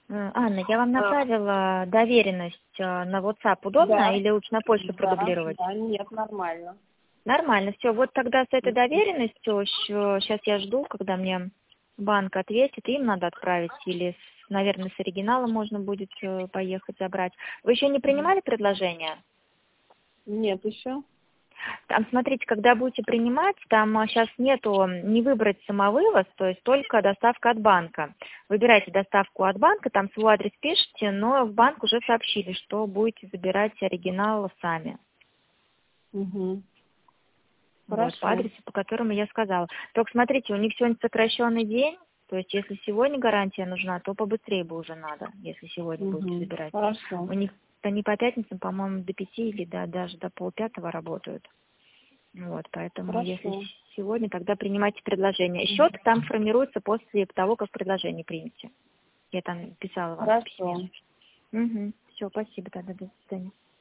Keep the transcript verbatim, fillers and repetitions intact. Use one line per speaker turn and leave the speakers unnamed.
Э, Анна, я вам
А,
направила доверенность э, на WhatsApp. Удобно
да,
или лучше на почту
да,
продублировать?
да, нет, нормально.
Нормально, все. Вот тогда с этой
Мгм.
доверенностью сейчас я жду, когда мне банк ответит. Им надо отправить или, с- наверное, с оригиналом можно будет э, поехать забрать. Вы еще не
Мгм.
принимали предложение?
Нет еще.
Там, смотрите, когда будете принимать, там сейчас нету не выбрать самовывоз, то есть только доставка от банка. Выбирайте доставку от банка, там свой адрес пишите, но в банк уже сообщили, что будете забирать оригинал сами.
Угу.
Вот, по
Хорошо.
адресу, по которому я сказала. Только смотрите, у них сегодня сокращенный день, то есть если сегодня гарантия нужна, то побыстрее бы уже надо, если сегодня будете
Угу.
забирать.
Хорошо.
У них они по пятницам, по-моему, до пяти или до, даже до полпятого работают. Вот, поэтому если
Хорошо.
сегодня, тогда принимайте предложение.
Мгм.
Счет там формируется после того, как предложение примете. Я там писала вам в письме.
Хорошо.
Угу. Все, спасибо тогда, до свидания.